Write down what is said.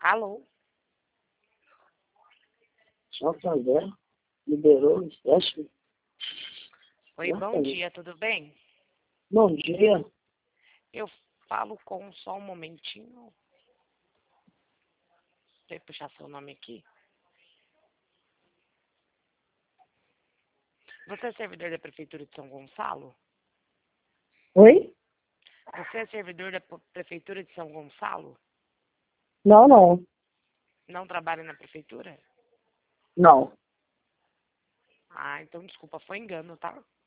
Alô? Santander liberou o empréstimo. Oi, bom dia, tudo bem? Bom dia. Eu falo com só um momentinho. Deixa eu puxar seu nome aqui. Você é servidor da Prefeitura de São Gonçalo? Oi? Você é servidor da Prefeitura de São Gonçalo? Não. Não trabalha na Prefeitura? Não. Ah, então desculpa, foi engano, tá?